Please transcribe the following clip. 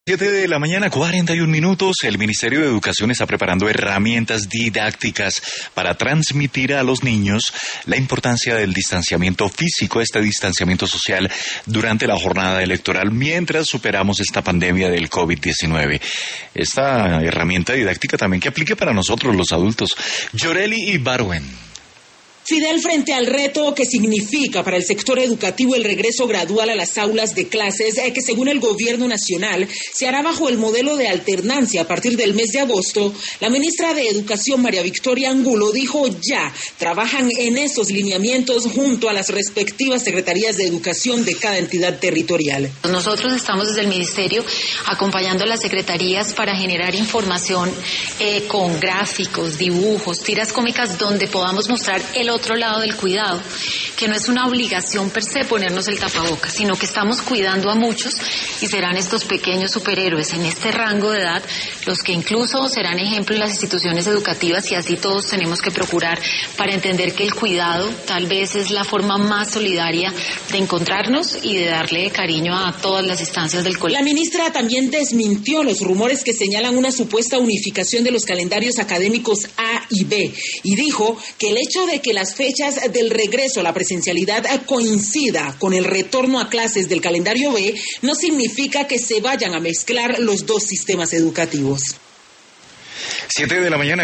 7 de la mañana, 41 minutos. El Ministerio de Educación está preparando herramientas didácticas para transmitir a los niños la importancia del distanciamiento físico, este distanciamiento social durante la jornada electoral mientras superamos esta pandemia del COVID-19. Esta herramienta didáctica también que aplique para nosotros los adultos. Yoreli Ibarwen. Fidel, frente al reto que significa para el sector educativo el regreso gradual a las aulas de clases, que según el gobierno nacional se hará bajo el modelo de alternancia a partir del mes de agosto, la ministra de Educación, María Victoria Angulo, dijo ya trabajan en esos lineamientos junto a las respectivas secretarías de educación de cada entidad territorial. Nosotros estamos desde el ministerio acompañando a las secretarías para generar información con gráficos, dibujos, tiras cómicas donde podamos mostrar el otro lado del cuidado, que no es una obligación per se ponernos el tapabocas, sino que estamos cuidando a muchos y serán estos pequeños superhéroes en este rango de edad los que incluso serán ejemplo en las instituciones educativas, y así todos tenemos que procurar para entender que el cuidado tal vez es la forma más solidaria de encontrarnos y de darle cariño a todas las instancias del colegio. La ministra también desmintió los rumores que señalan una supuesta unificación de los calendarios académicos A y B y dijo que el hecho de que las fechas del regreso a la presencialidad coincida con el retorno a clases del calendario B no significa que se vayan a mezclar los dos sistemas educativos. 7 de la mañana.